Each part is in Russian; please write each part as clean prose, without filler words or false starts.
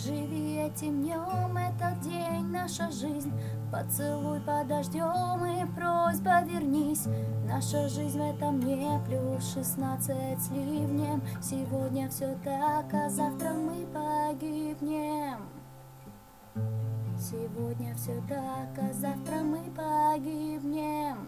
Живи этим днем, этот день, наша жизнь. Поцелуй под дождем и просьба вернись. Наша жизнь в этом дне плюс 16 с ливнем. Сегодня все так, а завтра мы погибнем. Сегодня все так, а завтра мы погибнем.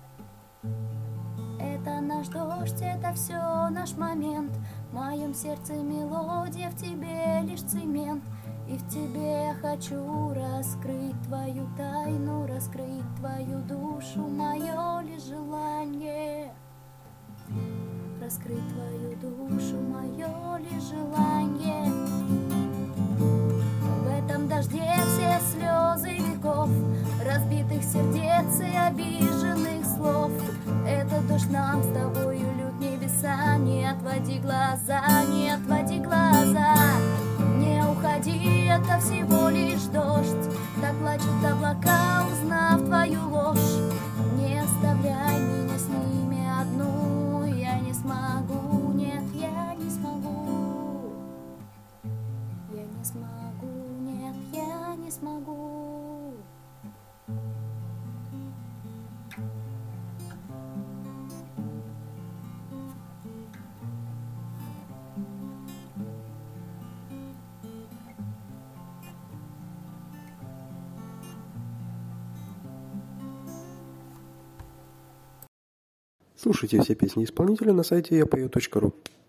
Это наш дождь, это все наш момент. В моем сердце мелодия, в тебе лишь цемент. И в тебе я хочу раскрыть твою тайну, раскрыть твою душу, мое лишь желание. Раскрыть твою душу, мое лишь желание. В этом дожде все слезы веков, разбитых сердец и обиженных слов. Этот дождь нам с тобою льют небеса. Не отводи глаза, не отводи глаза. Не уходи, это всего лишь дождь. Так плачут облака, узнав твою ложь. Не оставляй меня с ними одну. Я не смогу, нет, я не смогу. Я не смогу, нет, я не смогу. Слушайте все песни исполнителя на сайте yapою.ru.